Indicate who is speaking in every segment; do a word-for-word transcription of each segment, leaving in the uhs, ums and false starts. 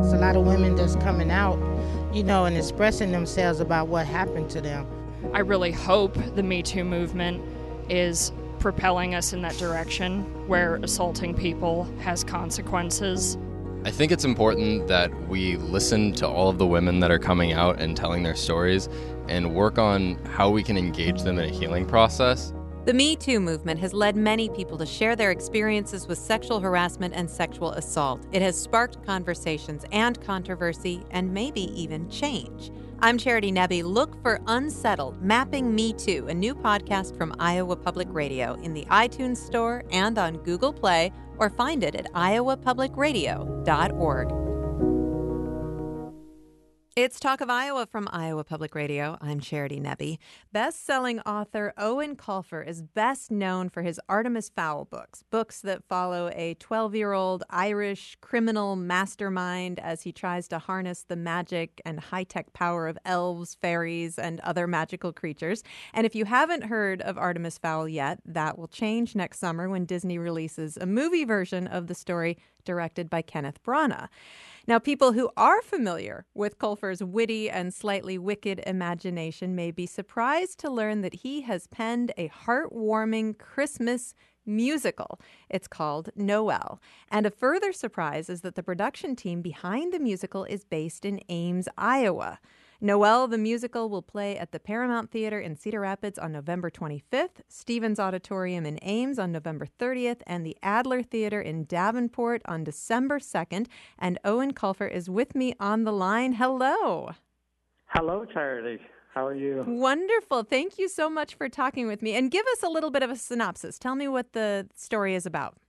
Speaker 1: It's a lot of women that's coming out, you know, and expressing themselves about what happened to them.
Speaker 2: I really hope the Me Too movement is propelling us in that direction where assaulting people has consequences.
Speaker 3: I think it's important that we listen to all of the women that are coming out and telling their stories and work on how we can engage them in a healing process.
Speaker 4: The Me Too movement has led many people to share their experiences with sexual harassment and sexual assault. It has sparked conversations and controversy and maybe even change. I'm Charity Nebbe. Look for Unsettled, Mapping Me Too, a new podcast from Iowa Public Radio in the iTunes Store and on Google Play, or find it at iowa public radio dot org. It's Talk of Iowa from Iowa Public Radio. I'm Charity Nebbe. Best-selling author Eoin Colfer is best known for his Artemis Fowl books, books that follow a twelve-year-old Irish criminal mastermind as he tries to harness the magic and high-tech power of elves, fairies, and other magical creatures. And if you haven't heard of Artemis Fowl yet, that will change next summer when Disney releases a movie version of the story directed by Kenneth Branagh. Now, people who are familiar with Colfer's witty and slightly wicked imagination may be surprised to learn that he has penned a heartwarming Christmas musical. It's called Noel. And a further surprise is that the production team behind the musical is based in Ames, Iowa. Noel, the musical, will play at the Paramount Theater in Cedar Rapids on November twenty-fifth, Stevens Auditorium in Ames on November thirtieth, and the Adler Theater in Davenport on December second. And Eoin Colfer is with me on the line. Hello.
Speaker 5: Hello, Charity. How are you?
Speaker 4: Wonderful. Thank you so much for talking with me. And give us a little bit of a synopsis. Tell me what the story is about.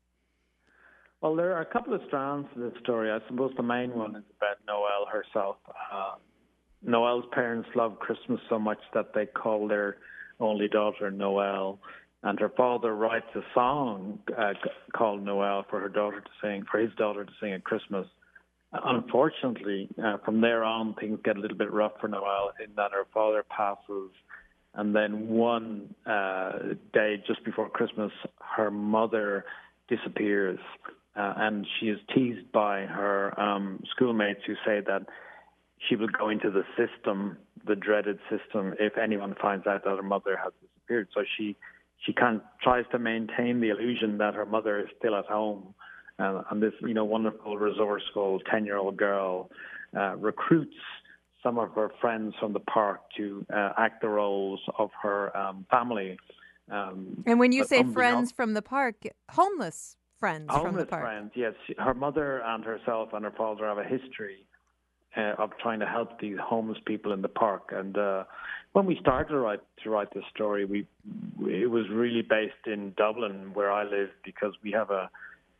Speaker 5: Well, there are a couple of strands to this story. I suppose the main one is about Noel herself. Uh, Noel's parents love Christmas so much that they call their only daughter Noel, and her father writes a song uh, called Noel for her daughter to sing, for his daughter to sing at Christmas. Unfortunately, uh, from there on, things get a little bit rough for Noel in that her father passes, and then one uh, day just before Christmas, her mother disappears, uh, and she is teased by her um, schoolmates who say that she will go into the system, the dreaded system, if anyone finds out that her mother has disappeared. So she she kind of tries to maintain the illusion that her mother is still at home. Uh, and this, you know, wonderful, resourceful ten-year-old girl uh, recruits some of her friends from the park to uh, act the roles of her um, family. Um,
Speaker 4: and when you say friends from the park, homeless friends
Speaker 5: homeless
Speaker 4: from the park.
Speaker 5: Homeless friends, yes. She, her mother and herself and her father have a history Uh, of trying to help these homeless people in the park. And uh, when we started to write, to write this story, we it was really based in Dublin, where I live, because we have a,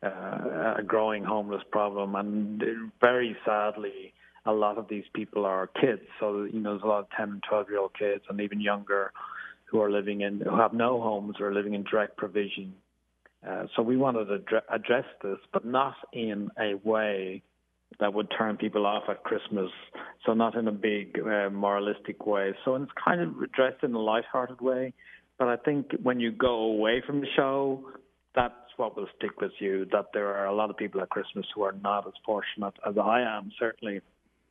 Speaker 5: uh, a growing homeless problem. And very sadly, a lot of these people are kids. So, you know, there's a lot of ten and twelve-year-old kids and even younger who are living in, who have no homes or are living in direct provision. Uh, so we wanted to adre- address this, but not in a way that would turn people off at Christmas, so not in a big uh, moralistic way. So it's kind of addressed in a lighthearted way, but I think when you go away from the show, that's what will stick with you, that there are a lot of people at Christmas who are not as fortunate as I am, certainly,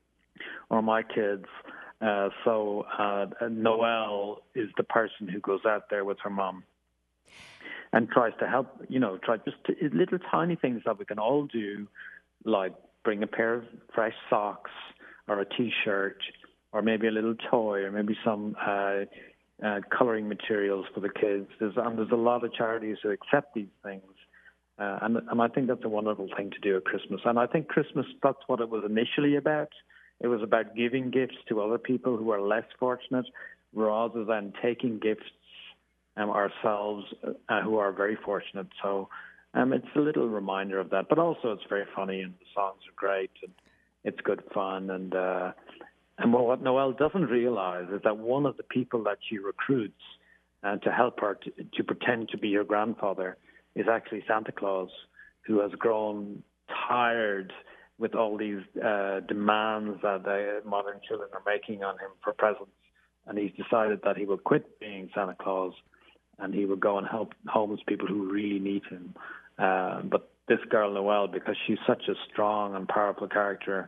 Speaker 5: or my kids. Uh, so uh, Noel is the person who goes out there with her mom and tries to help, you know, try just to, little tiny things that we can all do, like bring a pair of fresh socks or a T-shirt or maybe a little toy or maybe some uh, uh, coloring materials for the kids. There's, and there's a lot of charities who accept these things. Uh, and, and I think that's a wonderful thing to do at Christmas. And I think Christmas, that's what it was initially about. It was about giving gifts to other people who are less fortunate rather than taking gifts um, ourselves uh, who are very fortunate. So Um, it's a little reminder of that, but also it's very funny and the songs are great and it's good fun. And uh, and what Noel doesn't realize is that one of the people that she recruits uh, to help her to, to pretend to be her grandfather is actually Santa Claus, who has grown tired with all these uh, demands that uh, modern children are making on him for presents. And he's decided that he will quit being Santa Claus and he will go and help homeless people who really need him. Uh, but this girl, Noel, because she's such a strong and powerful character,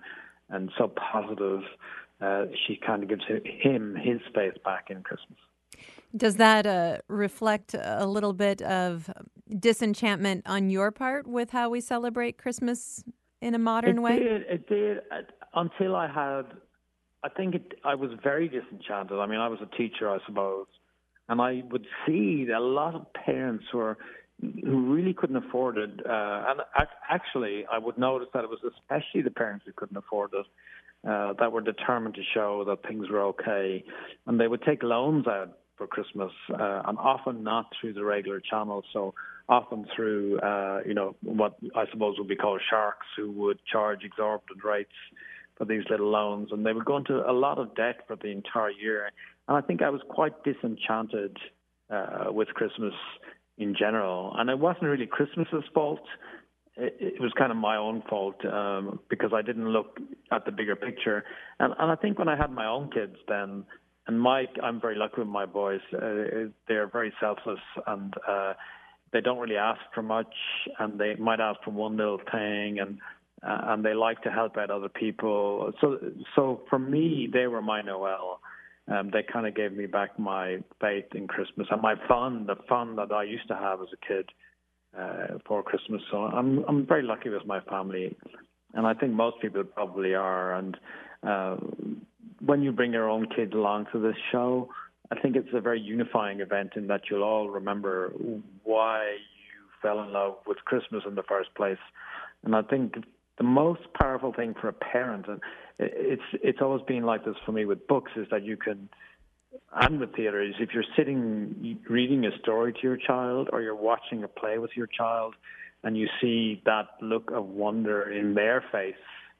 Speaker 5: and so positive. Uh, she kind of gives him his space back in Christmas.
Speaker 4: Does that uh, reflect a little bit of disenchantment on your part with how we celebrate Christmas in a modern
Speaker 5: it
Speaker 4: way?
Speaker 5: Did, it did, uh, until I had, I think it, I was very disenchanted. I mean, I was a teacher, I suppose, and I would see a lot of parents who were who really couldn't afford it. Uh, and actually, I would notice that it was especially the parents who couldn't afford it uh, that were determined to show that things were okay. And they would take loans out for Christmas, uh, and often not through the regular channels. So often through, uh, you know, what I suppose would be called sharks, who would charge exorbitant rates for these little loans. And they would go into a lot of debt for the entire year. And I think I was quite disenchanted uh, with Christmas in general. And it wasn't really Christmas's fault. It, it was kind of my own fault um, because I didn't look at the bigger picture. And, and I think when I had my own kids then, and Mike, I'm very lucky with my boys. Uh, they're very selfless, and uh, they don't really ask for much, and they might ask for one little thing, and uh, and they like to help out other people. So, so for me, they were my Noel. Um, they kind of gave me back my faith in Christmas and my fun, the fun that I used to have as a kid uh, for Christmas. So I'm I'm very lucky with my family, and I think most people probably are. And uh, when you bring your own kids along to this show, I think it's a very unifying event in that you'll all remember why you fell in love with Christmas in the first place. And I think the most powerful thing for a parent, and it's it's always been like this for me with books, is that you can, and with theatre, is if you're sitting reading a story to your child or you're watching a play with your child and you see that look of wonder in their face,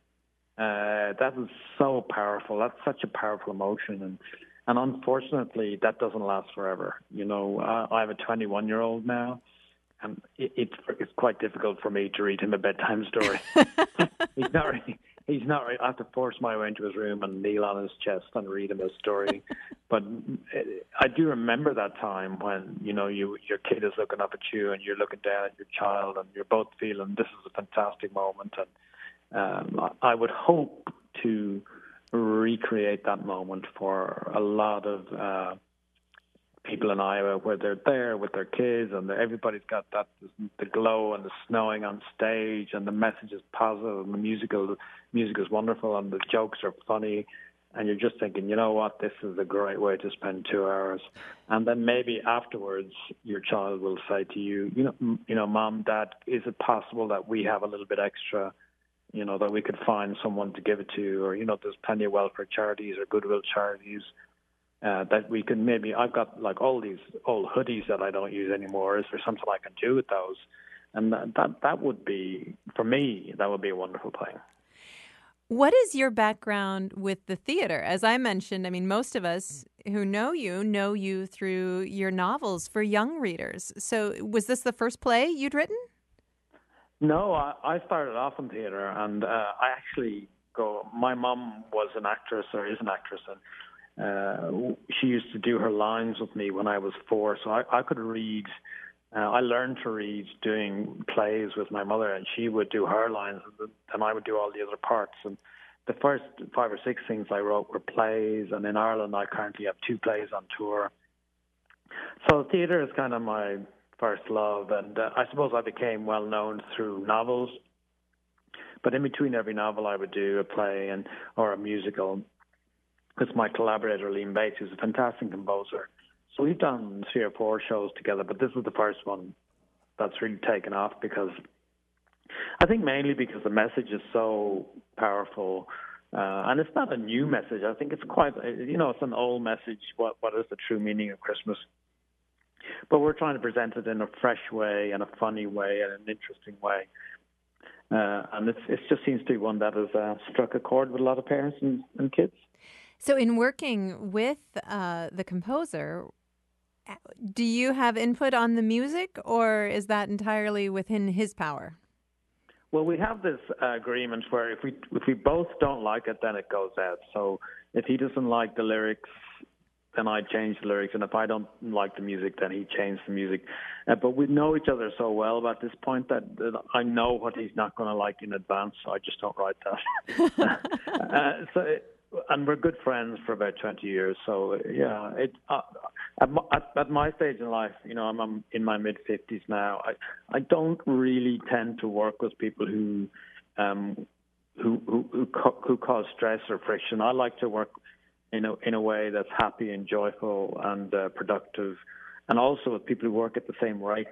Speaker 5: Uh, that is so powerful. That's such a powerful emotion, and and unfortunately, that doesn't last forever. You know, I, I have a twenty-one-year-old now, and it, it's it's quite difficult for me to read him a bedtime story. he's not really, he's not. Really, I have to force my way into his room and kneel on his chest and read him a story. But I do remember that time when you know you your kid is looking up at you and you're looking down at your child, and you're both feeling this is a fantastic moment. And Um, I would hope to recreate that moment for a lot of uh, people in Iowa, where they're there with their kids and everybody's got that the glow and the snowing on stage, and the message is positive, and the musical music is wonderful, and the jokes are funny, and you're just thinking, you know what, this is a great way to spend two hours. And then maybe afterwards, your child will say to you, you know, you know, Mom, Dad, is it possible that we have a little bit extra? You know, that we could find someone to give it to, or, you know, there's plenty of welfare charities or goodwill charities uh, that we can maybe, I've got like all these old hoodies that I don't use anymore. Is there something I can do with those? And that, that, that would be, for me, that would be a wonderful thing.
Speaker 4: What is your background with the theater? As I mentioned, I mean, most of us who know you know you through your novels for young readers. So was this the first play you'd written?
Speaker 5: No, I, I started off in theatre, and uh, I actually go. My mum was an actress, or is an actress, and uh, she used to do her lines with me when I was four. So I, I could read. Uh, I learned to read doing plays with my mother, and she would do her lines, and I would do all the other parts. And the first five or six things I wrote were plays, and in Ireland I currently have two plays on tour. So theatre is kind of my first love, and uh, I suppose I became well known through novels. But in between every novel, I would do a play and or a musical. With my collaborator Liam Bates, who's a fantastic composer. So we've done three or four shows together, but this is the first one that's really taken off, because I think mainly because the message is so powerful, uh, and it's not a new message. I think it's quite, you know, it's an old message. What what is the true meaning of Christmas? But we're trying to present it in a fresh way, and a funny way, and an interesting way. Uh, and it's, it just seems to be one that has uh, struck a chord with a lot of parents and, and kids.
Speaker 4: So in working with uh, the composer, do you have input on the music, or is that entirely within his power?
Speaker 5: Well, we have this uh, agreement where if we if we both don't like it, then it goes out. So if he doesn't like the lyrics, then I change the lyrics, and if I don't like the music, then he changed the music. Uh, but we know each other so well at this point that, that I know what he's not going to like in advance, so I just don't write that. uh, so, it, and we're good friends for about twenty years. So yeah, it uh, at, my, at, at my stage in life, you know, I'm, I'm in my mid fifties now. I I don't really tend to work with people who um who who who, co- who cause stress or friction. I like to work in a in a way that's happy and joyful and uh, productive, and also with people who work at the same rate.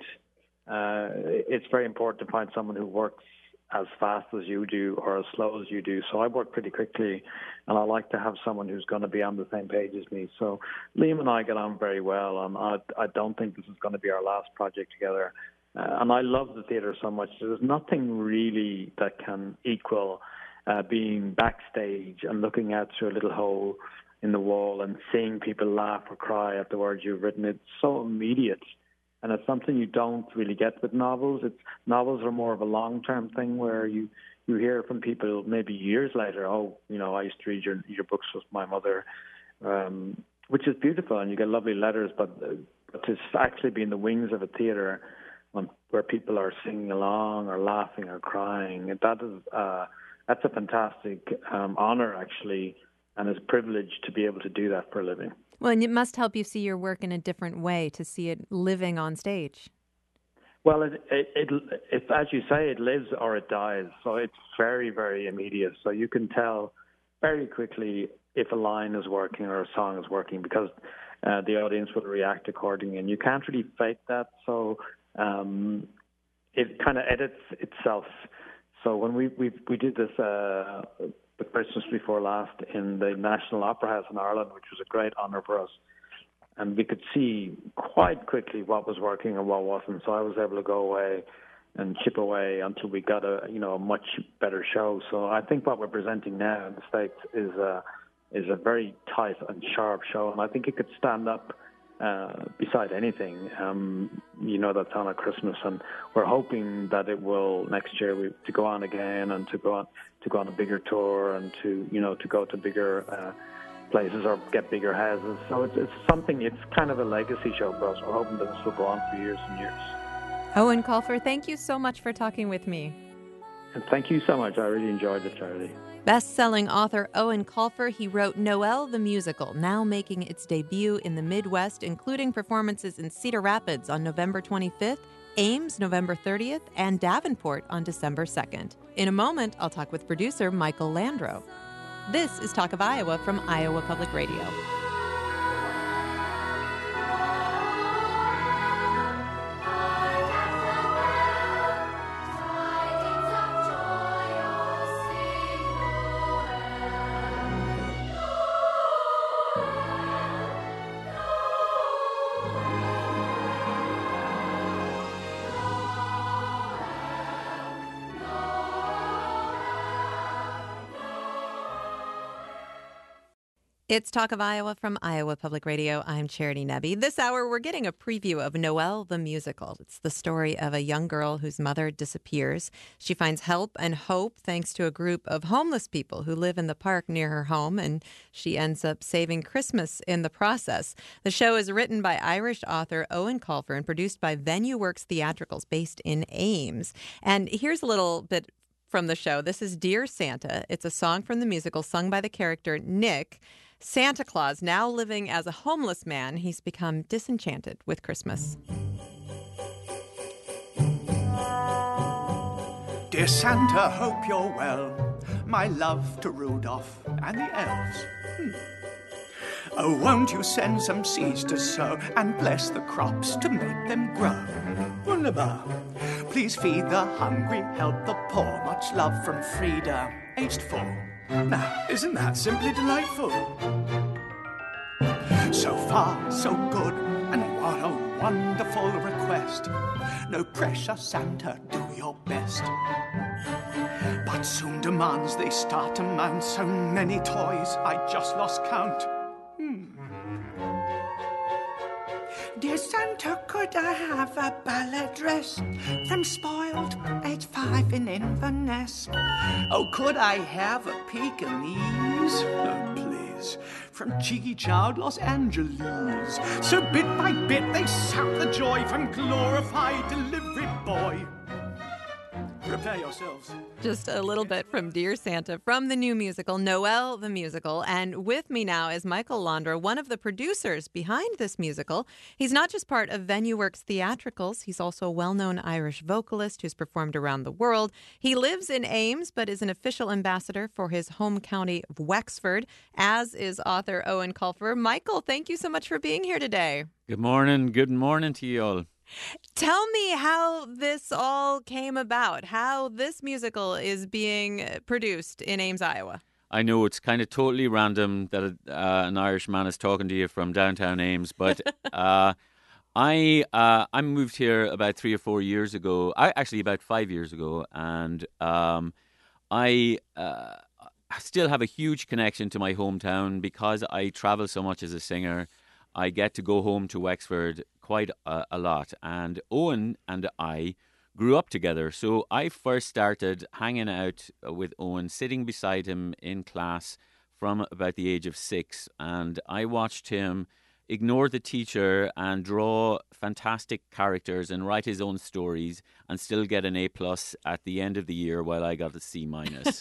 Speaker 5: Uh, it's very important to find someone who works as fast as you do or as slow as you do. So I work pretty quickly, and I like to have someone who's going to be on the same page as me. So Liam and I get on very well, and I, I don't think this is going to be our last project together. Uh, and I love the theatre so much. There's nothing really that can equal uh, being backstage and looking out through a little hole in the wall and seeing people laugh or cry at the words you've written. It's so immediate. And it's something you don't really get with novels. It's novels are more of a long-term thing where you, you hear from people maybe years later, oh, you know, I used to read your your books with my mother, um, which is beautiful, and you get lovely letters. But, uh, but to actually be in the wings of a theatre when, where people are singing along or laughing or crying, that is uh, that's a fantastic um, honor, actually, and it's a privilege to be able to do that for a living.
Speaker 4: Well, and it must help you see your work in a different way, to see it living on stage.
Speaker 5: Well, it, it, it, it, as you say, it lives or it dies. So it's very, very immediate. So you can tell very quickly if a line is working or a song is working because uh, the audience will react accordingly. And you can't really fake that. So um, it kind of edits itself. So when we we, we did this uh, the Christmas before last in the National Opera House in Ireland, which was a great honour for us. And we could see quite quickly what was working and what wasn't. So I was able to go away and chip away until we got a you know a much better show. So I think what we're presenting now in the States is a, is a very tight and sharp show. And I think it could stand up uh, beside anything, um, you know, that's on at Christmas. And we're hoping that it will next year we, to go on again and to go on to go on a bigger tour and to, you know, to go to bigger uh, places or get bigger houses. So it's, it's something, it's kind of a legacy show for us. We're hoping that this will go on for years and years.
Speaker 4: Owen Colfer, thank you so much for talking with me.
Speaker 5: And thank you so much. I really enjoyed it, Charity.
Speaker 4: Best-selling author Owen Colfer, he wrote Noel the Musical, now making its debut in the Midwest, including performances in Cedar Rapids on November twenty-fifth, Ames November thirtieth, and Davenport on December second. In a moment, I'll talk with producer Michael Landro. This is Talk of Iowa from Iowa Public Radio. It's Talk of Iowa from Iowa Public Radio. I'm Charity Nebbe. This hour, we're getting a preview of Noel the Musical. It's the story of a young girl whose mother disappears. She finds help and hope thanks to a group of homeless people who live in the park near her home, and she ends up saving Christmas in the process. The show is written by Irish author Owen Colfer and produced by Venue Works Theatricals, based in Ames. And here's a little bit from the show. This is Dear Santa. It's a song from the musical sung by the character Nick. Santa Claus, now living as a homeless man, he's become disenchanted with Christmas.
Speaker 6: Dear Santa, hope you're well. My love to Rudolph and the elves. Hmm. Oh, won't you send some seeds to sow and bless the crops to make them grow? Wunderbar. Please feed the hungry, help the poor. Much love from Frida, aged four. Now, isn't that simply delightful? So far, so good, and what a wonderful request. No pressure, Santa, do your best. But soon demands they start to mount. So many toys, I just lost count. Hmm. Dear Santa, could I have a ballet dress from Spoiled, age five in Inverness? Oh, could I have a Pekingese? Oh, please, from Cheeky Child, Los Angeles. So bit by bit they suck the joy from glorified delivery boy. Prepare yourselves.
Speaker 4: Just a little bit from Dear Santa from the new musical, Noel the Musical. And with me now is Michael Landra, one of the producers behind this musical. He's not just part of VenueWorks Theatricals. He's also a well-known Irish vocalist who's performed around the world. He lives in Ames, but is an official ambassador for his home county of Wexford, as is author Eoin Colfer. Michael, thank you so much for being here today.
Speaker 7: Good morning. Good morning to you all.
Speaker 4: Tell me how this all came about, how this musical is being produced in Ames, Iowa.
Speaker 7: I know it's kind of totally random that uh, an Irish man is talking to you from downtown Ames, but uh, I uh, I moved here about three or four years ago. I actually about five years ago, and um, I uh, still have a huge connection to my hometown because I travel so much as a singer. I get to go home to Wexford quite a, a lot, and Eoin and I grew up together. So I first started hanging out with Eoin, sitting beside him in class from about the age of six, and I watched him ignore the teacher and draw fantastic characters and write his own stories and still get an A plus at the end of the year while I got a C minus.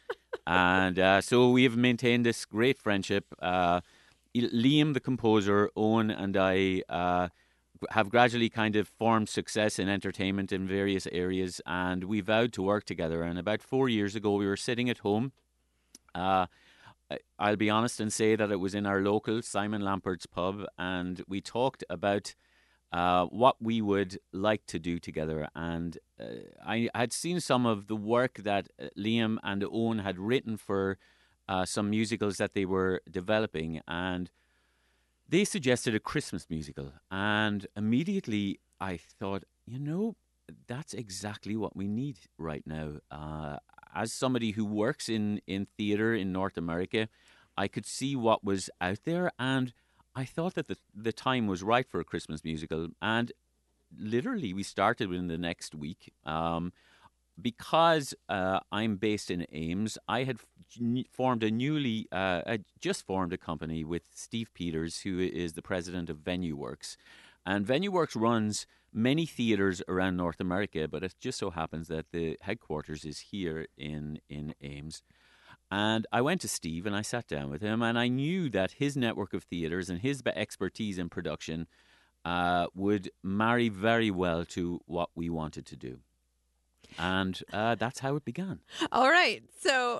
Speaker 7: And uh, so we have maintained this great friendship. Uh, Liam, the composer, Eoin, and I uh, have gradually kind of formed success in entertainment in various areas, and we vowed to work together. And about four years ago, we were sitting at home. Uh, I'll be honest and say that it was in our local Simon Lampert's pub, and we talked about uh, what we would like to do together. And uh, I had seen some of the work that Liam and Eoin had written for Uh, some musicals that they were developing, and they suggested a Christmas musical. And immediately I thought, you know, that's exactly what we need right now. Uh, as somebody who works in, in theatre in North America, I could see what was out there, and I thought that the, the time was right for a Christmas musical. And literally we started within the next week. Um, Because uh, I'm based in Ames, I had f- formed a newly, uh, I just formed a company with Steve Peters, who is the president of VenueWorks. And VenueWorks runs many theatres around North America, but it just so happens that the headquarters is here in, in Ames. And I went to Steve and I sat down with him, and I knew that his network of theatres and his expertise in production uh, would marry very well to what we wanted to do. And uh, that's how it began.
Speaker 4: All right. So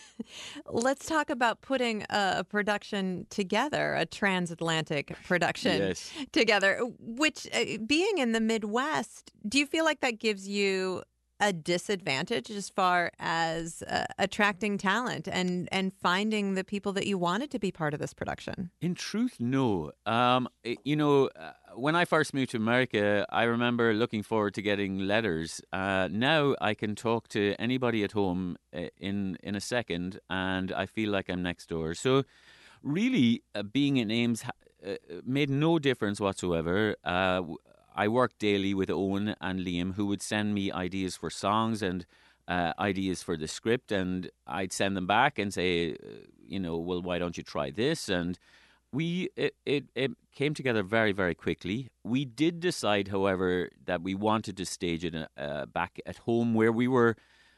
Speaker 4: let's talk about putting a, a production together, a transatlantic production
Speaker 7: Yes.
Speaker 4: together, which uh, being in the Midwest, do you feel like that gives you a disadvantage as far as uh, attracting talent and, and finding the people that you wanted to be part of this production?
Speaker 7: In truth, no. Um, it- you know, uh, when I first moved to America, I remember looking forward to getting letters. Uh, now I can talk to anybody at home uh, in in a second, and I feel like I'm next door. So, really, uh, being in Ames ha- uh, made no difference whatsoever. Uh, w- I worked daily with Eoin and Liam, who would send me ideas for songs and uh, ideas for the script, and I'd send them back and say, uh, you know, well, why don't you try this? And we it, it, it came together very, very quickly. We did decide, however, that we wanted to stage it uh, back at home, where we were,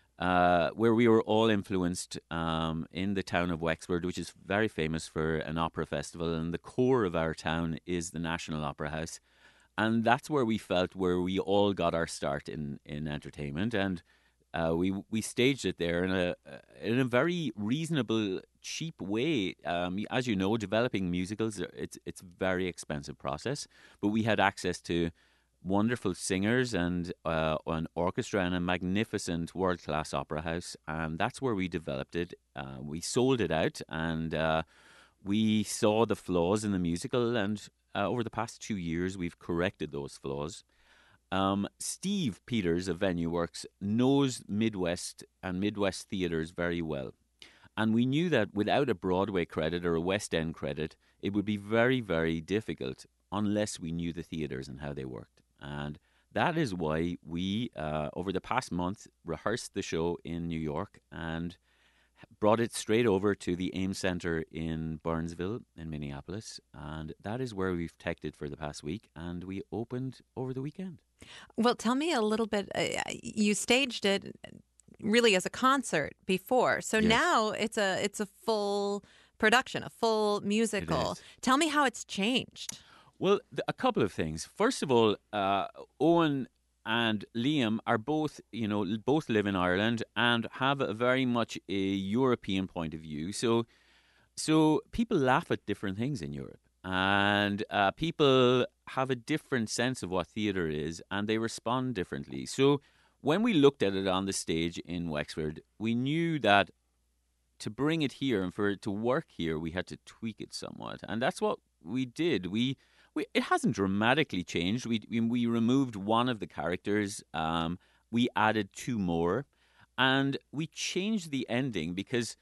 Speaker 7: uh, where we were all influenced um, in the town of Wexford, which is very famous for an opera festival, and the core of our town is the National Opera House. And that's where we felt where we all got our start in, in entertainment. And uh, we we staged it there in a in a very reasonable, cheap way. Um, as you know, developing musicals, it's it's a very expensive process. But we had access to wonderful singers and uh, an orchestra and a magnificent world-class opera house. And that's where we developed it. Uh, we sold it out, and uh, we saw the flaws in the musical, and Uh, over the past two years, we've corrected those flaws. Um, Steve Peters of VenueWorks knows Midwest and Midwest theatres very well. And we knew that without a Broadway credit or a West End credit, it would be very, very difficult unless we knew the theatres and how they worked. And that is why we, uh, over the past month, rehearsed the show in New York and brought it straight over to the AIM Centre in Burnsville in Minneapolis, and that is where we've teched it for the past week, and we opened over the weekend.
Speaker 4: Well, tell me a little bit. Uh, you staged it really as a concert before, so
Speaker 7: Yes.
Speaker 4: now it's a it's a full production, a full musical.
Speaker 7: is.
Speaker 4: Tell me how it's changed.
Speaker 7: Well, th- a couple of things. First of all, uh, Owen and Liam are both, you know, l- both live in Ireland and have a very much a European point of view. So, so people laugh at different things in Europe, and uh, people have a different sense of what theatre is, and they respond differently. So, when we looked at it on the stage in Wexford, we knew that to bring it here and for it to work here, we had to tweak it somewhat, and that's what we did. We We, it hasn't dramatically changed. We, we we removed one of the characters. Um, we added two more, and we changed the ending because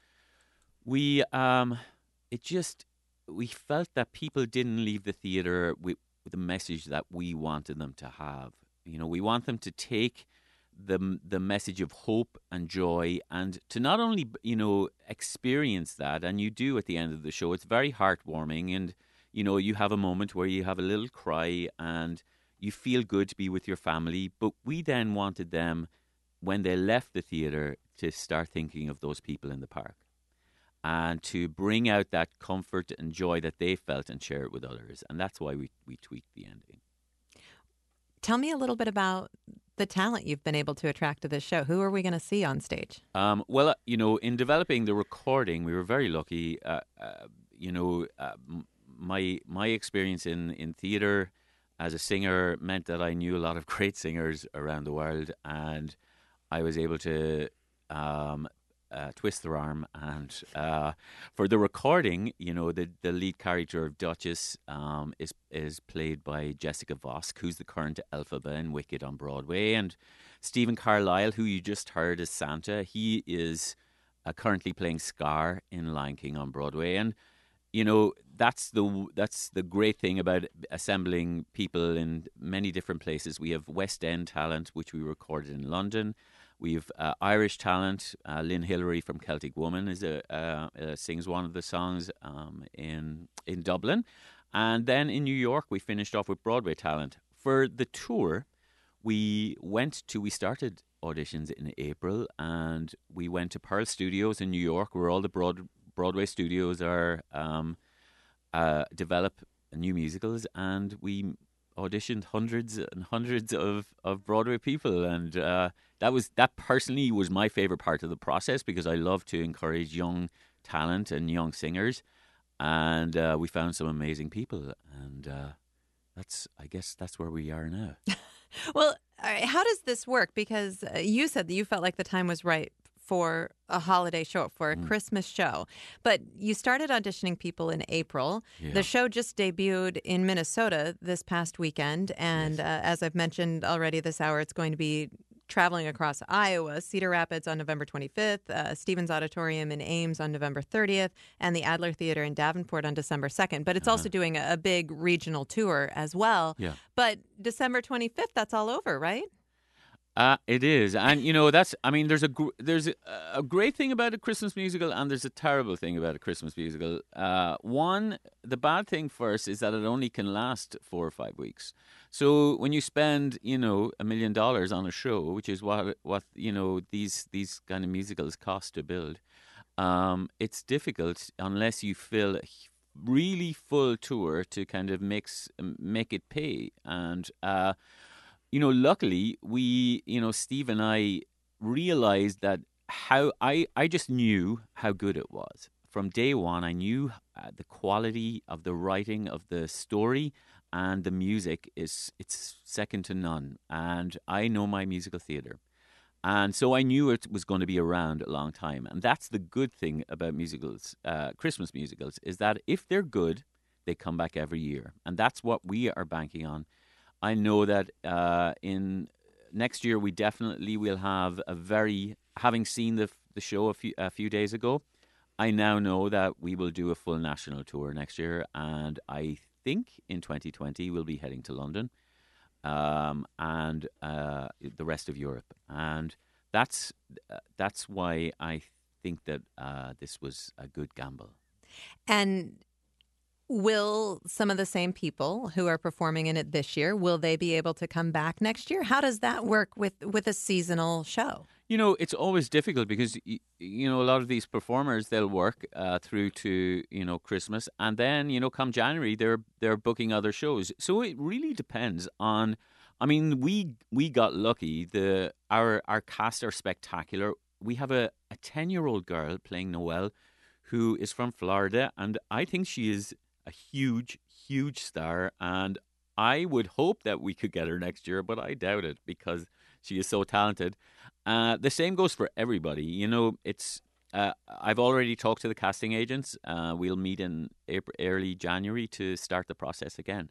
Speaker 7: we um, it just we felt that people didn't leave the theater with, with the message that we wanted them to have. You know, we want them to take the the message of hope and joy, and to not only you know experience that, and you do at the end of the show. It's very heartwarming, and you know, you have a moment where you have a little cry and you feel good to be with your family. But we then wanted them, when they left the theatre, to start thinking of those people in the park and to bring out that comfort and joy that they felt and share it with others. And that's why we, we tweaked the ending.
Speaker 4: Tell me a little bit about the talent you've been able to attract to this show. Who are we going to see on stage?
Speaker 7: Um, well, uh, you know, in developing the recording, we were very lucky. Uh, uh, you know, uh, my my experience in, in theatre as a singer meant that I knew a lot of great singers around the world, and I was able to um, uh, twist their arm. And uh, for the recording, you know, the, the lead character of Duchess um, is is played by Jessica Vosk, who's the current Elphaba in Wicked on Broadway, and Stephen Carlyle, who you just heard as Santa, he is uh, currently playing Scar in Lion King on Broadway. And you know, that's the that's the great thing about assembling people in many different places. We have West End talent, which we recorded in London. We have uh, Irish talent. Uh, Lynn Hillary from Celtic Woman is a uh, uh, sings one of the songs um, in in Dublin, and then in New York we finished off with Broadway talent. For the tour, we went to we started auditions in April, and we went to Pearl Studios in New York, where all the Broad Broadway studios are um, uh, develop new musicals, and we auditioned hundreds and hundreds of, of Broadway people, and uh, that was that personally was my favorite part of the process, because I love to encourage young talent and young singers, and uh, we found some amazing people, and uh, that's I guess that's where we are now.
Speaker 4: Well, all right, how does this work? Because uh, you said that you felt like the time was right for a holiday show, for a mm. Christmas show. But you started auditioning people in April. Yeah. The show just debuted in Minnesota this past weekend. And yes. uh, as I've mentioned already this hour, it's going to be traveling across Iowa, Cedar Rapids on November twenty-fifth, uh, Stevens Auditorium in Ames on November thirtieth, and the Adler Theater in Davenport on December second. But it's uh-huh. also doing a, a big regional tour as well.
Speaker 7: Yeah.
Speaker 4: But December twenty-fifth, that's all over, right?
Speaker 7: Uh, it is, and you know that's. I mean, there's a gr- there's a, a great thing about a Christmas musical, and there's a terrible thing about a Christmas musical. Uh, one, the bad thing first is that it only can last four or five weeks. So when you spend, you know, a million dollars on a show, which is what what you know these these kind of musicals cost to build, um, it's difficult unless you fill a really full tour to kind of mix make it pay. And uh, you know, luckily we, you know, Steve and I realized that how I I just knew how good it was from day one. I knew uh, the quality of the writing of the story. And the music is it's second to none. And I know my musical theatre. And so I knew it was going to be around a long time. And that's the good thing about musicals, uh, Christmas musicals, is that if they're good, they come back every year. And that's what we are banking on. I know that uh, in next year we definitely will have a very, having seen the the show a few, a few days ago, I now know that we will do a full national tour next year. And I think in twenty twenty we'll be heading to London um, and uh, the rest of Europe, and that's uh, that's why I think that uh, this was a good gamble.
Speaker 4: And will some of the same people who are performing in it this year, will they be able to come back next year? How does that work with, with a seasonal show?
Speaker 7: You know, it's always difficult because, y- you know, a lot of these performers, they'll work uh, through to, you know, Christmas. And then, you know, come January, they're they're booking other shows. So it really depends on, I mean, we we got lucky. The Our, our cast are spectacular. We have a ten-year-old girl playing Noelle who is from Florida. And I think she is a huge, huge star. And I would hope that we could get her next year, but I doubt it because she is so talented. Uh, the same goes for everybody. You know, it's. Uh, I've already talked to the casting agents. Uh, we'll meet in April, early January to start the process again,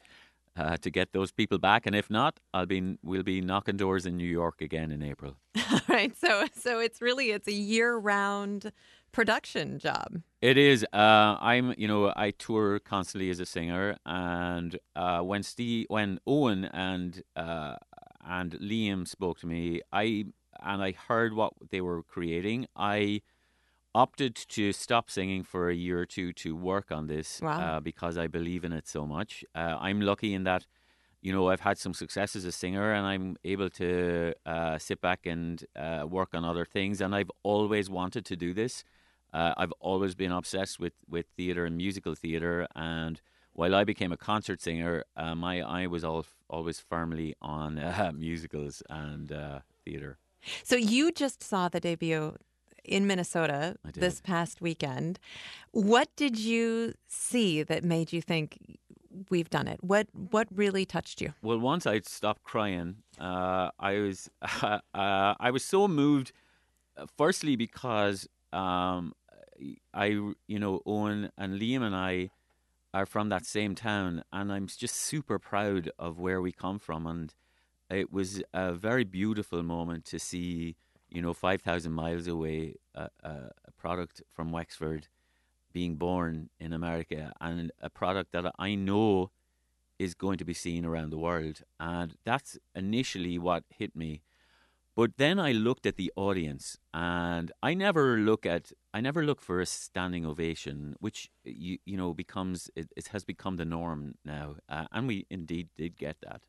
Speaker 7: uh, to get those people back. And if not, I'll be. We'll be knocking doors in New York again in April.
Speaker 4: All right. So, so it's really it's a year-round production job.
Speaker 7: It is. Uh, I'm. You know, I tour constantly as a singer, and uh, when Steve, when Owen and uh, and Liam spoke to me, I. and I heard what they were creating, I opted to stop singing for a year or two to work on this.
Speaker 4: Wow.
Speaker 7: uh, because I believe in it so much. Uh, I'm lucky in that, you know, I've had some success as a singer and I'm able to uh, sit back and uh, work on other things. And I've always wanted to do this. Uh, I've always been obsessed with, with theatre and musical theatre. And while I became a concert singer, uh, my eye was all, always firmly on uh, musicals and uh, theatre.
Speaker 4: So you just saw the debut in Minnesota
Speaker 7: I did.
Speaker 4: this past weekend. What did you see that made you think we've done it? What what really touched you?
Speaker 7: Well, once I stopped crying, uh, I was uh, uh, I was so moved. uh, Firstly, because um, I, you know, Owen and Liam and I are from that same town, and I'm just super proud of where we come from. And it was a very beautiful moment to see, you know, five thousand miles away, uh, uh, a product from Wexford being born in America, and a product that I know is going to be seen around the world. And that's initially what hit me. But then I looked at the audience, and I never look at, I never look for a standing ovation, which, you, you know, becomes, it, it has become the norm now. Uh, and we indeed did get that.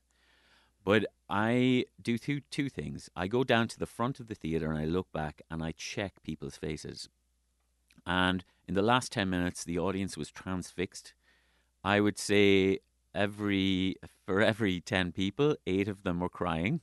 Speaker 7: But I do two two things. I go down to the front of the theatre and I look back and I check people's faces. And in the last ten minutes, the audience was transfixed. I would say every for every ten people, eight of them were crying.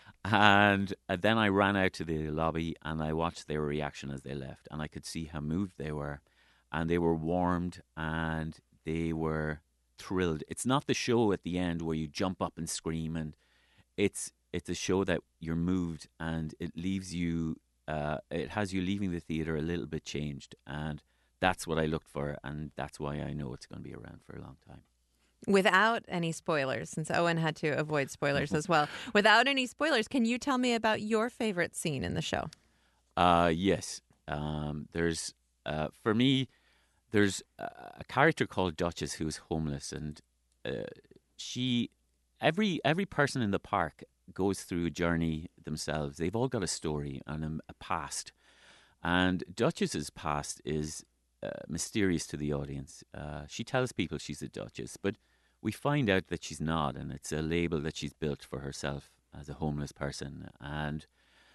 Speaker 7: And then I ran out to the lobby and I watched their reaction as they left. And I could see how moved they were. And they were warmed and they were thrilled. It's not the show at the end where you jump up and scream, and It's it's a show that you're moved and it leaves you, uh, it has you leaving the theatre a little bit changed. And that's what I looked for. And that's why I know it's going to be around for a long time.
Speaker 4: Without any spoilers, since Owen had to avoid spoilers as well. Without any spoilers, can you tell me about your favorite scene in the show?
Speaker 7: Uh, yes. Um, there's, uh, for me, there's a, a character called Duchess who's homeless. And uh, she... Every every person in the park goes through a journey themselves. They've all got a story and a, a past. And Duchess's past is uh, mysterious to the audience. Uh, she tells people she's a Duchess, but we find out that she's not, and it's a label that she's built for herself as a homeless person. And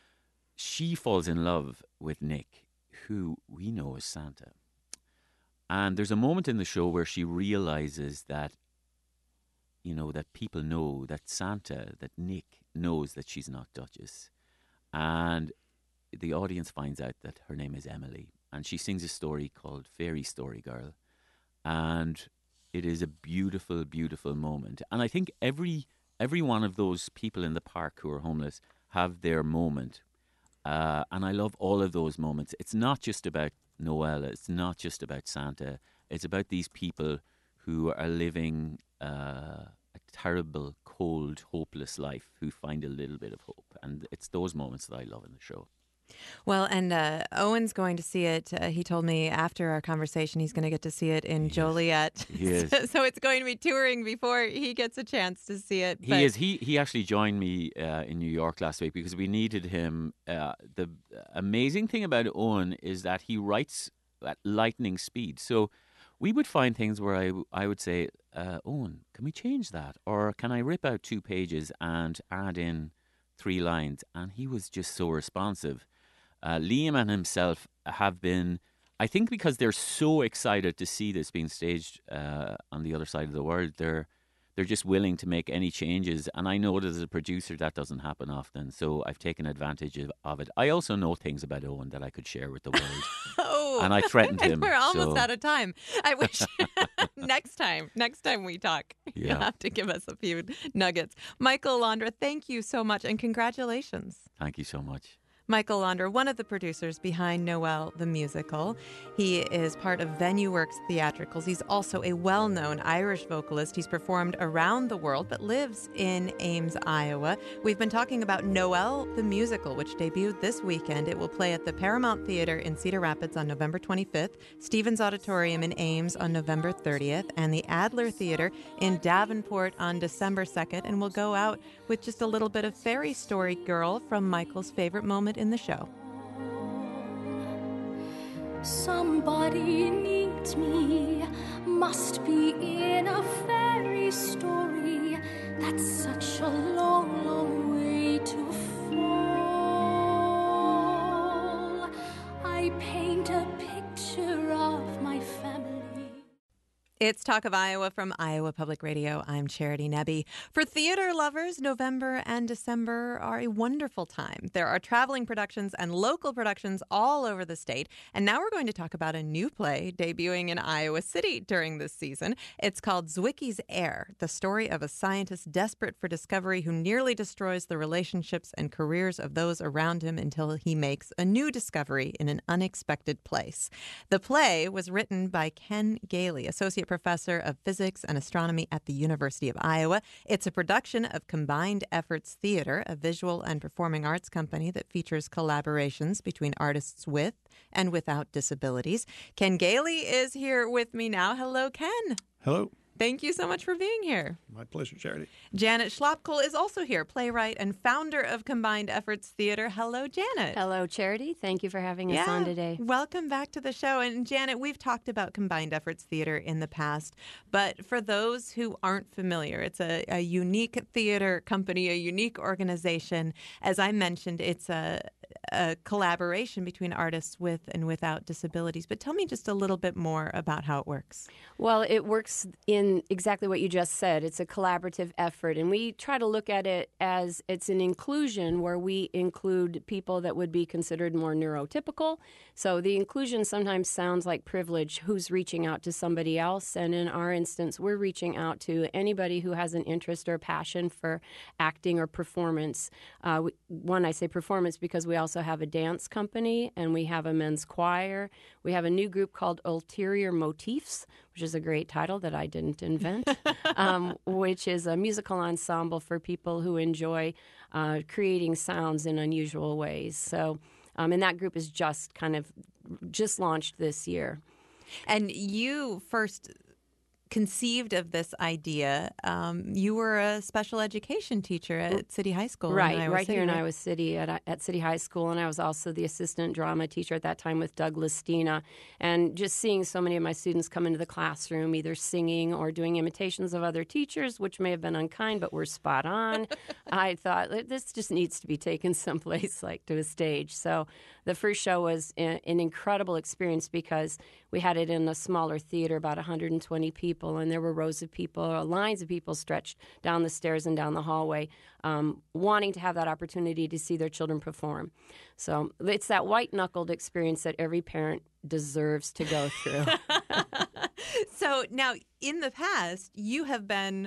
Speaker 7: she falls in love with Nick, who we know as Santa. And there's a moment in the show where she realizes that, you know, that people know, that Santa, that Nick knows that she's not Duchess. And the audience finds out that her name is Emily. And she sings a story called Fairy Story Girl. And it is a beautiful, beautiful moment. And I think every every one of those people in the park who are homeless have their moment. Uh, and I love all of those moments. It's not just about Noelle. It's not just about Santa. It's about these people who are living uh, a terrible, cold, hopeless life who find a little bit of hope. And it's those moments that I love in the show.
Speaker 4: Well, and uh, Owen's going to see it. Uh, he told me after our conversation he's going to get to see it in
Speaker 7: Yes.
Speaker 4: Joliet.
Speaker 7: Yes.
Speaker 4: so, so it's going to be touring before he gets a chance to see it.
Speaker 7: He
Speaker 4: but-
Speaker 7: is. He he actually joined me uh, in New York last week because we needed him. Uh, the amazing thing about Owen is that he writes at lightning speed. So we would find things where I I would say, uh, Owen, can we change that, or can I rip out two pages and add in three lines? And he was just so responsive. Uh, Liam and himself have been, I think, because they're so excited to see this being staged uh, on the other side of the world. They're they're just willing to make any changes. And I know that as a producer, that doesn't happen often. So I've taken advantage of, of it. I also know things about Owen that I could share with the world.
Speaker 4: Oh,
Speaker 7: And I threatened
Speaker 4: and
Speaker 7: him,
Speaker 4: we're almost
Speaker 7: so-
Speaker 4: out of time. I wish next time, next time we talk, you'll
Speaker 7: Yeah.
Speaker 4: have to give us a few nuggets. Michael Londra, thank you so much, and congratulations.
Speaker 7: Thank you so much.
Speaker 4: Michael Londra, one of the producers behind Noel the Musical. He is part of VenueWorks Theatricals. He's also a well-known Irish vocalist. He's performed around the world but lives in Ames, Iowa. We've been talking about Noel the Musical, which debuted this weekend. It will play at the Paramount Theater in Cedar Rapids on November twenty-fifth, Stevens Auditorium in Ames on November thirtieth, and the Adler Theater in Davenport on December second. And we'll go out with just a little bit of Fairy Story Girl from Michael's favorite moment in the show.
Speaker 8: Somebody needs me, must be in a fairy story. That's such a long, long way to fall. I paint a picture of my family.
Speaker 4: It's Talk of Iowa from Iowa Public Radio. I'm Charity Nebbe. For theater lovers, November and December are a wonderful time. There are traveling productions and local productions all over the state. And now we're going to talk about a new play debuting in Iowa City during this season. It's called Zwicky's Heir, the story of a scientist desperate for discovery who nearly destroys the relationships and careers of those around him until he makes a new discovery in an unexpected place. The play was written by Ken Gailey, Associate Professor of Physics and Astronomy at the University of Iowa. It's a production of Combined Efforts Theater, a visual and performing arts company that features collaborations between artists with and without disabilities. Ken Gailey is here with me now. Hello, Ken.
Speaker 9: Hello.
Speaker 4: Thank you so much for being here.
Speaker 9: My pleasure, Charity.
Speaker 4: Janet Schlapkohl is also here, playwright and founder of Combined Efforts Theater. Hello, Janet.
Speaker 10: Hello, Charity. Thank you for having us on today.
Speaker 4: Welcome back to the show. And Janet, we've talked about Combined Efforts Theater in the past, but for those who aren't familiar, it's a, a unique theater company, a unique organization. As I mentioned, it's a, a collaboration between artists with and without disabilities. But tell me just a little bit more about how it works.
Speaker 10: Well, it works in exactly what you just said. It's a collaborative effort, and we try to look at it as it's an inclusion where we include people that would be considered more neurotypical. So the inclusion sometimes sounds like privilege, who's reaching out to somebody else, and in our instance, we're reaching out to anybody who has an interest or passion for acting or performance. Uh, we, one, I say performance because we also have a dance company, and we have a men's choir. We have a new group called Ulterior Motifs, which is a great title that I didn't invent, um, which is a musical ensemble for people who enjoy uh, creating sounds in unusual ways. So, um, and that group is just kind of just launched this year.
Speaker 4: And you first conceived of this idea. Um, you were a special education teacher at City High School,
Speaker 10: right?
Speaker 4: in Iowa
Speaker 10: right
Speaker 4: City,
Speaker 10: here in
Speaker 4: right?
Speaker 10: Iowa City at at City High School, and I was also the assistant drama teacher at that time with Doug Listina. And just seeing so many of my students come into the classroom, either singing or doing imitations of other teachers, which may have been unkind, but were spot on. I thought this just needs to be taken someplace like to a stage. So the first show was an incredible experience because we had it in a smaller theater, about one hundred twenty people, and there were rows of people, lines of people stretched down the stairs and down the hallway, um, wanting to have that opportunity to see their children perform. So it's that white-knuckled experience that every parent deserves to go through.
Speaker 4: So now, in the past, you have been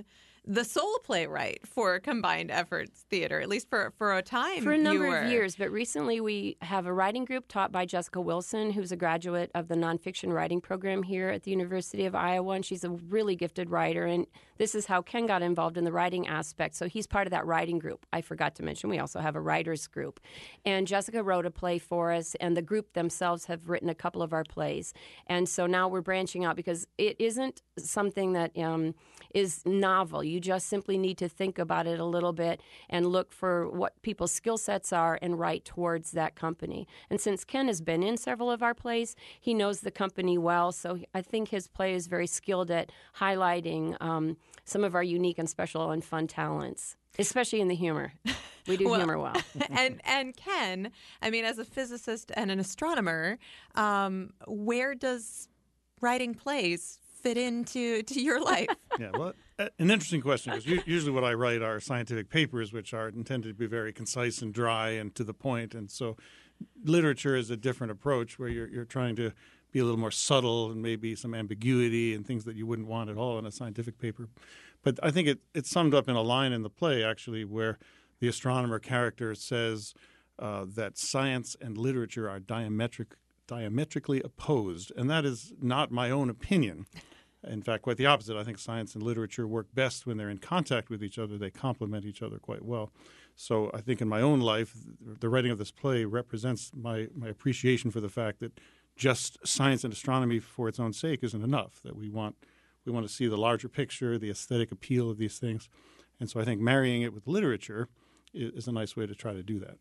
Speaker 4: the sole playwright for Combined Efforts Theater, at least for, for a time.
Speaker 10: For a number
Speaker 4: you were.
Speaker 10: of years, but recently we have a writing group taught by Jessica Wilson, who's a graduate of the nonfiction writing program here at the University of Iowa, and she's a really gifted writer, and this is how Ken got involved in the writing aspect. So he's part of that writing group. I forgot to mention we also have a writers group. And Jessica wrote a play for us, and the group themselves have written a couple of our plays. And so now we're branching out because it isn't something that um, is novel. You just simply need to think about it a little bit and look for what people's skill sets are and write towards that company. And since Ken has been in several of our plays, he knows the company well. So I think his play is very skilled at highlighting um, some of our unique and special and fun talents, especially in the humor. We do
Speaker 4: well,
Speaker 10: humor well.
Speaker 4: and and Ken, I mean, as a physicist and an astronomer, um, where does writing plays fit into to your life?
Speaker 9: Yeah, well, an interesting question, because usually what I write are scientific papers, which are intended to be very concise and dry and to the point. And so literature is a different approach where you're, you're trying to be a little more subtle and maybe some ambiguity and things that you wouldn't want at all in a scientific paper. But I think it, it's summed up in a line in the play, actually, where the astronomer character says uh, that science and literature are diametric, diametrically opposed. And that is not my own opinion. In fact, quite the opposite. I think science and literature work best when they're in contact with each other. They complement each other quite well. So I think in my own life, the writing of this play represents my, my appreciation for the fact that just science and astronomy for its own sake isn't enough, that we want we want to see the larger picture, the aesthetic appeal of these things. And so I think marrying it with literature is, is a nice way to try to do that.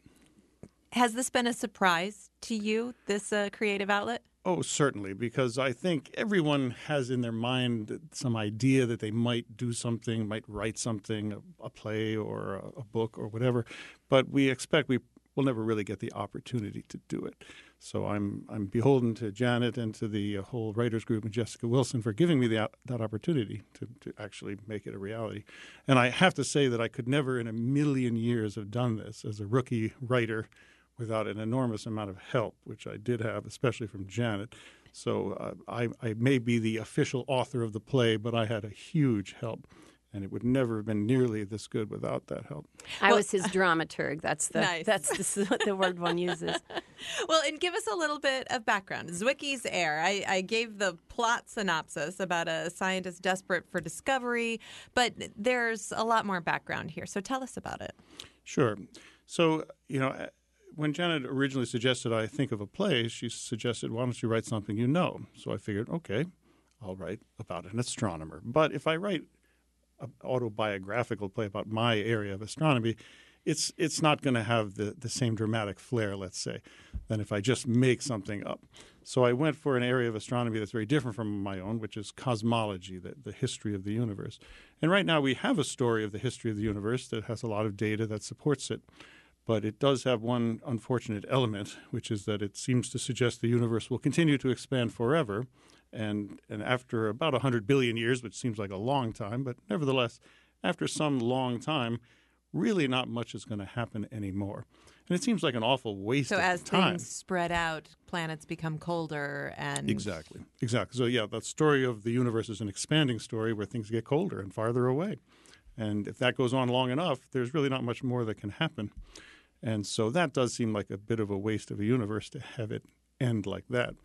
Speaker 4: Has this been a surprise to you, this uh, creative outlet?
Speaker 9: Oh, certainly, because I think everyone has in their mind some idea that they might do something, might write something, a, a play or a, a book or whatever, but we expect we will never really get the opportunity to do it. So I'm I'm beholden to Janet and to the whole writers group and Jessica Wilson for giving me the, that opportunity to, to actually make it a reality. And I have to say that I could never in a million years have done this as a rookie writer without an enormous amount of help, which I did have, especially from Janet. So uh, I, I may be the official author of the play, but I had a huge help. And it would never have been nearly this good without that help.
Speaker 10: I
Speaker 4: well,
Speaker 10: was his dramaturg. That's the
Speaker 4: nice.
Speaker 10: that's the, the word one uses.
Speaker 4: Well, and give us a little bit of background. Zwickie's Air. I, I gave the plot synopsis about a scientist desperate for discovery, but there's a lot more background here. So tell us about it.
Speaker 9: Sure. So, you know, when Janet originally suggested I think of a play, she suggested, why don't you write something you know? So I figured, okay, I'll write about an astronomer. But if I write an autobiographical play about my area of astronomy, it's it's not going to have the, the same dramatic flair, let's say, than if I just make something up. So I went for an area of astronomy that's very different from my own, which is cosmology, the, the history of the universe. And right now we have a story of the history of the universe that has a lot of data that supports it. But it does have one unfortunate element, which is that it seems to suggest the universe will continue to expand forever. And and after about one hundred billion years, which seems like a long time, but nevertheless, after some long time, really not much is going to happen anymore. And it seems like an awful waste
Speaker 4: so
Speaker 9: of
Speaker 4: as
Speaker 9: time.
Speaker 4: things spread out, planets become colder and...
Speaker 9: Exactly. Exactly. So, yeah, the story of the universe is an expanding story where things get colder and farther away. And if that goes on long enough, there's really not much more that can happen. And so that does seem like a bit of a waste of a universe to have it end like that.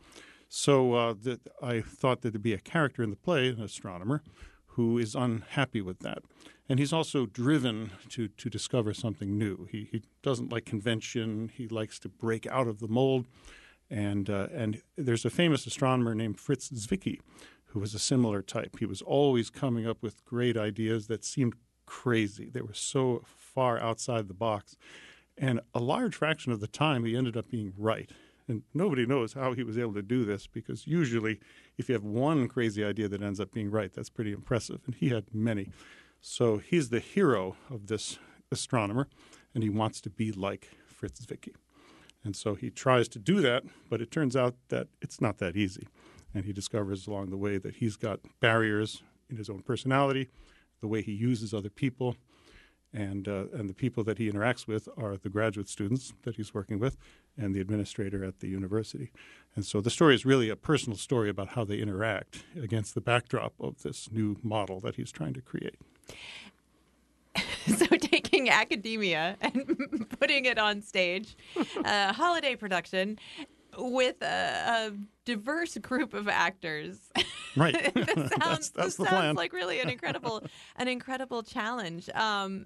Speaker 9: So uh, that I thought that there'd be a character in the play, an astronomer, who is unhappy with that. And he's also driven to, to discover something new. He, he doesn't like convention. He likes to break out of the mold. And, uh, and there's a famous astronomer named Fritz Zwicky who was a similar type. He was always coming up with great ideas that seemed crazy. They were so far outside the box. And a large fraction of the time, he ended up being right. And nobody knows how he was able to do this, because usually if you have one crazy idea that ends up being right, that's pretty impressive. And he had many. So he's the hero of this astronomer, and he wants to be like Fritz Zwicky. And so he tries to do that, but it turns out that it's not that easy. And he discovers along the way that he's got barriers in his own personality, the way he uses other people. And uh, and the people that he interacts with are the graduate students that he's working with and the administrator at the university. And so the story is really a personal story about how they interact against the backdrop of this new model that he's trying to create.
Speaker 4: so taking academia and putting it on stage, a holiday production with a, a diverse group of actors.
Speaker 9: Right.
Speaker 4: That sounds,
Speaker 9: that's that's
Speaker 4: this
Speaker 9: the
Speaker 4: sounds
Speaker 9: plan.
Speaker 4: like really an incredible, an incredible challenge. Um,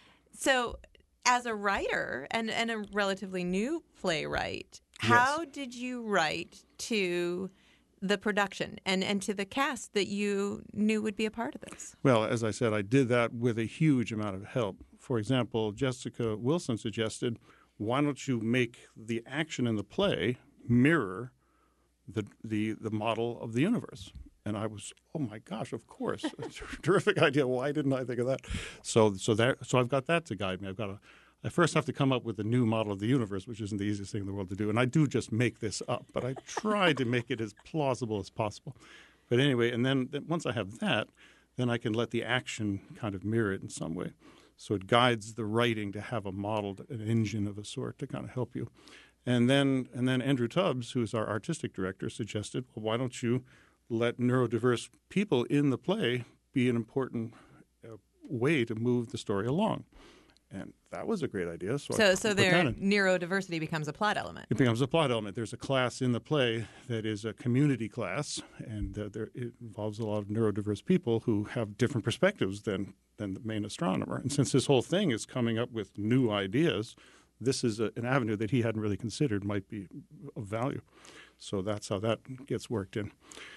Speaker 4: so, as a writer and, and a relatively new playwright, how did you write to the production and, and to the cast that you knew would be a part of this?
Speaker 9: Well, as I said, I did that with a huge amount of help. For example, Jessica Wilson suggested, why don't you make the action in the play mirror the the the model of the universe? And I was, oh my gosh, of course, terrific idea. Why didn't I think of that? So so that so I've got that to guide me. I've got to, I first have to come up with a new model of the universe, which isn't the easiest thing in the world to do. And I do just make this up, but I try to make it as plausible as possible. But anyway, and then, then once I have that, then I can let the action kind of mirror it in some way. So it guides the writing to have a model, an engine of a sort to kind of help you. And then and then Andrew Tubbs, who's our artistic director, suggested, well, why don't you let neurodiverse people in the play be an important uh, way to move the story along? And that was a great idea. So
Speaker 4: So,
Speaker 9: I
Speaker 4: so
Speaker 9: put
Speaker 4: their
Speaker 9: that in.
Speaker 4: neurodiversity becomes a plot element.
Speaker 9: It becomes a plot element. There's a class in the play that is a community class, and uh, there, it involves a lot of neurodiverse people who have different perspectives than, than the main astronomer. And since this whole thing is coming up with new ideas, this is a, an avenue that he hadn't really considered might be of value. So that's how that gets worked in.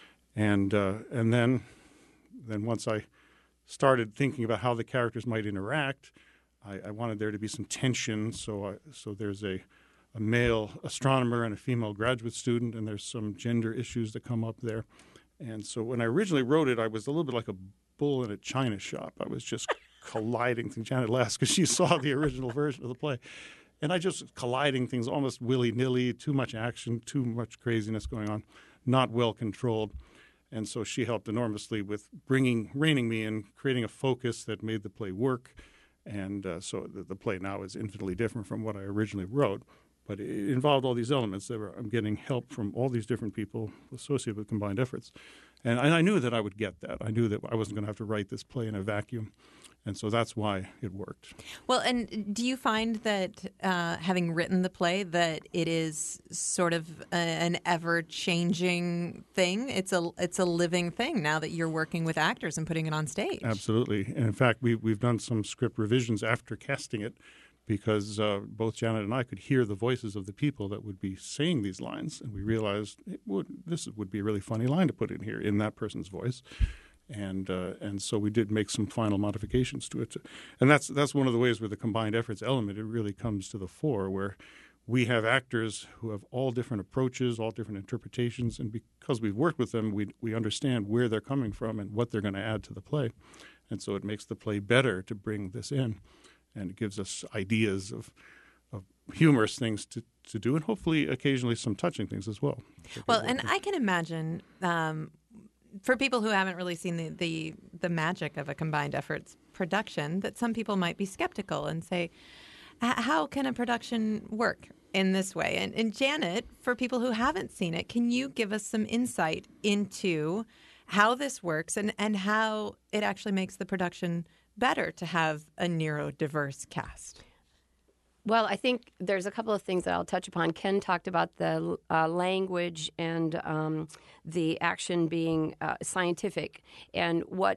Speaker 9: And uh, and then then once I started thinking about how the characters might interact, I, I wanted there to be some tension. So I, so there's a, a male astronomer and a female graduate student, and there's some gender issues that come up there. And so when I originally wrote it, I was a little bit like a bull in a china shop. I was just colliding things. Janet laughs because she saw the original version of the play. And I just colliding things almost willy-nilly, too much action, too much craziness going on, not well controlled. And so she helped enormously with bringing, reining me in, creating a focus that made the play work. And uh, so the, the play now is infinitely different from what I originally wrote. But it involved all these elements. That were, I'm getting help from all these different people associated with combined efforts. And, and I knew that I would get that. I knew that I wasn't going to have to write this play in a vacuum. And so that's why it worked.
Speaker 4: Well, and do you find that uh, having written the play that it is sort of a, an ever-changing thing? It's a it's a living thing now that you're working with actors and putting it on stage.
Speaker 9: Absolutely. And in fact, we, we've done some script revisions after casting it because uh, both Janet and I could hear the voices of the people that would be saying these lines. And we realized it would, this would be a really funny line to put in here in that person's voice. And uh, and so we did make some final modifications to it. And that's that's one of the ways where the combined efforts element, it really comes to the fore, where we have actors who have all different approaches, all different interpretations, and because we've worked with them, we we understand where they're coming from and what they're going to add to the play. And so it makes the play better to bring this in, and it gives us ideas of of humorous things to, to do, and hopefully occasionally some touching things as well.
Speaker 4: Well, and I can imagine um, for people who haven't really seen the, the the magic of a combined efforts production, that some people might be skeptical and say, how can a production work in this way? And, and Janet, for people who haven't seen it, can you give us some insight into how this works and, and how it actually makes the production better to have a neurodiverse cast?
Speaker 10: Well, I think there's a couple of things that I'll touch upon. Ken talked about the uh, language and um, the action being uh, scientific. And what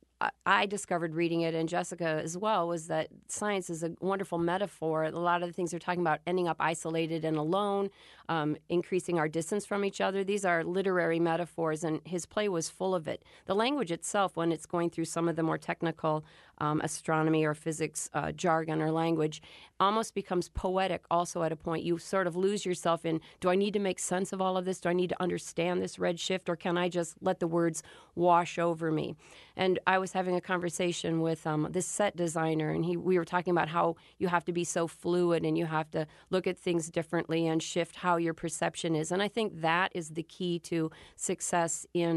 Speaker 10: I discovered reading it, and Jessica as well, was that science is a wonderful metaphor. A lot of the things they're talking about, ending up isolated and alone, um, increasing our distance from each other, these are literary metaphors, and his play was full of it. The language itself, when it's going through some of the more technical um, astronomy or physics uh, jargon or language, almost becomes poetic also at a point. You sort of lose yourself in, do I need to make sense of all of this? Do I need to understand this redshift, or can I just let the words wash over me? And I was having a conversation with um, this set designer, and he we were talking about how you have to be so fluid and you have to look at things differently and shift how your perception is. And I think that is the key to success in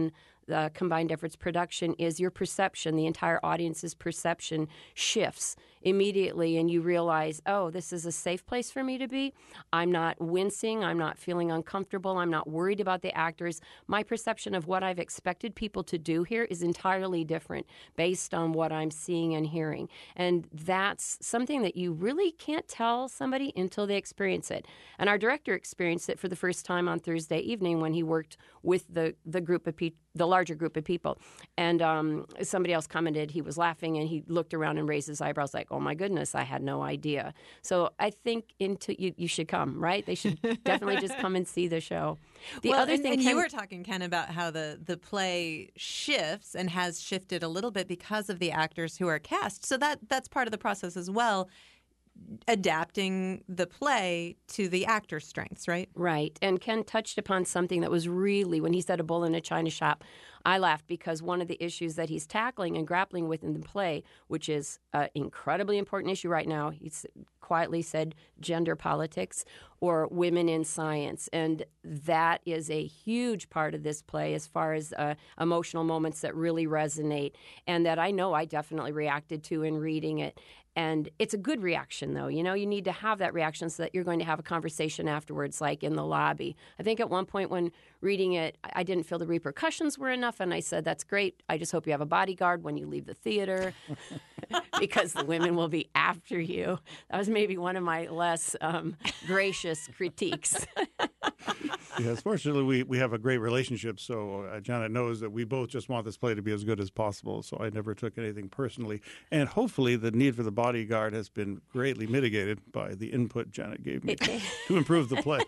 Speaker 10: uh, combined efforts production is your perception, the entire audience's perception shifts immediately, and you realize, oh, this is a safe place for me to be. I'm not wincing. I'm not feeling uncomfortable. I'm not worried about the actors. My perception of what I've expected people to do here is entirely different based on what I'm seeing and hearing. And that's something that you really can't tell somebody until they experience it. And our director experienced it for the first time on Thursday evening when he worked with the, the group of people, the larger group of people. And um, somebody else commented he was laughing, and he looked around and raised his eyebrows like, oh my goodness, I had no idea. So I think into you, you should come, right? They should definitely just come and see the show. The
Speaker 4: well,
Speaker 10: other
Speaker 4: and,
Speaker 10: thing,
Speaker 4: and
Speaker 10: Ken,
Speaker 4: you were talking, Ken, about how the, the play shifts and has shifted a little bit because of the actors who are cast. So that that's part of the process as well, adapting the play to the actor's strengths, right?
Speaker 10: Right. And Ken touched upon something that was really, when he said a bull in a china shop, I laughed because one of the issues that he's tackling and grappling with in the play, which is an incredibly important issue right now, he's quietly said gender politics or women in science. And that is a huge part of this play as far as uh, emotional moments that really resonate and that I know I definitely reacted to in reading it. And it's a good reaction, though. You know, you need to have that reaction so that you're going to have a conversation afterwards, like in the lobby. I think at one point when reading it, I didn't feel the repercussions were enough. And I said, that's great. I just hope you have a bodyguard when you leave the theater because the women will be after you. That was maybe one of my less um, gracious critiques.
Speaker 9: Yes, fortunately, we, we have a great relationship, so uh, Janet knows that we both just want this play to be as good as possible, so I never took anything personally. And hopefully the need for the bodyguard has been greatly mitigated by the input Janet gave me to improve the play.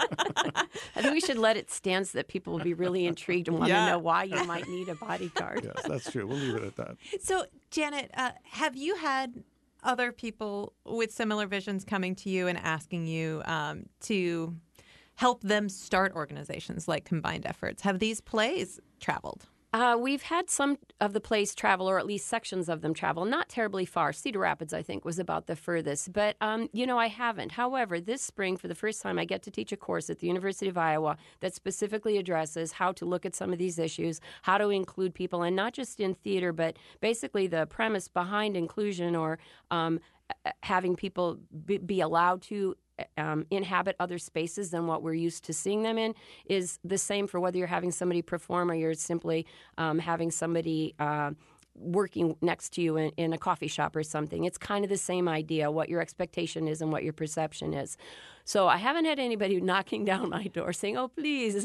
Speaker 10: I think we should let it stand so that people will be really intrigued and want
Speaker 4: Yeah.
Speaker 10: to know why you might need a bodyguard.
Speaker 9: Yes, that's true. We'll leave it at that.
Speaker 4: So, Janet, uh, have you had other people with similar visions coming to you and asking you um, to help them start organizations like Combined Efforts? Have these plays traveled?
Speaker 10: Uh, we've had some of the plays travel, or at least sections of them travel, not terribly far. Cedar Rapids, I think, was about the furthest. But, um, you know, I haven't. However, this spring, for the first time, I get to teach a course at the University of Iowa that specifically addresses how to look at some of these issues, how to include people, and not just in theater, but basically the premise behind inclusion or um, having people be, be allowed to Um, inhabit other spaces than what we're used to seeing them in is the same for whether you're having somebody perform or you're simply um, having somebody uh, working next to you in, in a coffee shop or something. It's kind of the same idea, what your expectation is and what your perception is. So I haven't had anybody knocking down my door saying, oh, please.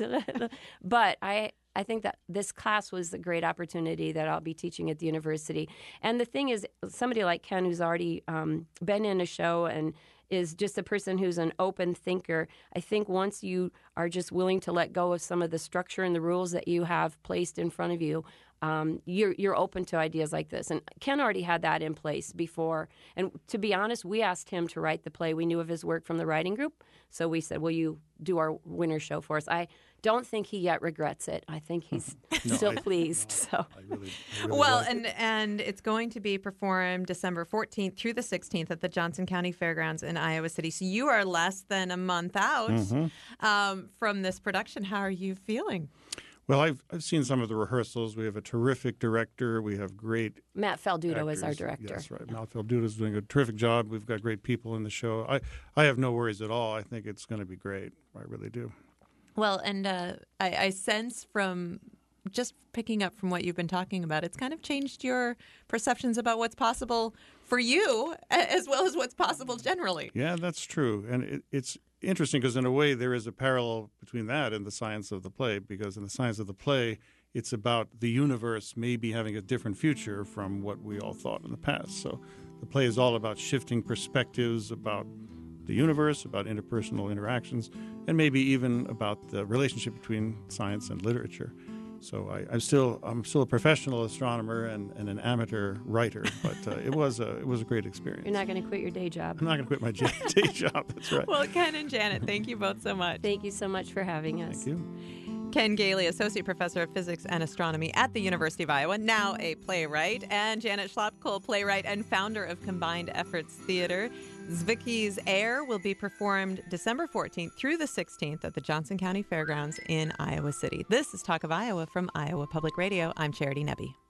Speaker 10: But I... I think that this class was a great opportunity that I'll be teaching at the university. And the thing is, somebody like Ken, who's already um, been in a show and is just a person who's an open thinker, I think once you are just willing to let go of some of the structure and the rules that you have placed in front of you, um, you're you're open to ideas like this. And Ken already had that in place before. And to be honest, we asked him to write the play. We knew of his work from the writing group. So we said, will you do our winter show for us? I don't think he yet regrets it. I think he's
Speaker 9: No,
Speaker 10: still
Speaker 9: I-
Speaker 10: pleased.
Speaker 9: no,
Speaker 10: so,
Speaker 9: I really, I really
Speaker 4: Well,
Speaker 9: like it.
Speaker 4: and and it's going to be performed December fourteenth through the sixteenth at the Johnson County Fairgrounds in Iowa City. So you are less than a month out
Speaker 9: Mm-hmm.
Speaker 4: um, from this production. How are you feeling?
Speaker 9: Well, I've, I've seen some of the rehearsals. We have a terrific director. We have great
Speaker 10: Matt Falduto is our
Speaker 9: actors.
Speaker 10: director.
Speaker 9: That's right. Matt Falduto is doing a terrific job. We've got great people in the show. I, I have no worries at all. I think it's going to be great. I really do.
Speaker 4: Well, and uh, I, I sense from just picking up from what you've been talking about, it's kind of changed your perceptions about what's possible for you a- as well as what's possible generally.
Speaker 9: Yeah, that's true. And it, it's interesting because in a way there is a parallel between that and the science of the play, because in the science of the play, it's about the universe maybe having a different future from what we all thought in the past. So the play is all about shifting perspectives about the universe, about interpersonal interactions, and maybe even about the relationship between science and literature. So I, I'm still I'm still a professional astronomer and, and an amateur writer, but uh, it was a it was a great experience.
Speaker 10: You're not going to quit your day job.
Speaker 9: I'm not going to quit my j- day job. That's right.
Speaker 4: Well, Ken and Janet, thank you both so much.
Speaker 10: Thank you so much for having us.
Speaker 9: Thank you.
Speaker 4: Ken Gailey, Associate Professor of Physics and Astronomy at the University of Iowa, now a playwright, and Janet Schlapkohl, playwright and founder of Combined Efforts Theater. Zvicky's Air will be performed December fourteenth through the sixteenth at the Johnson County Fairgrounds in Iowa City. This is Talk of Iowa from Iowa Public Radio. I'm Charity Nebbe.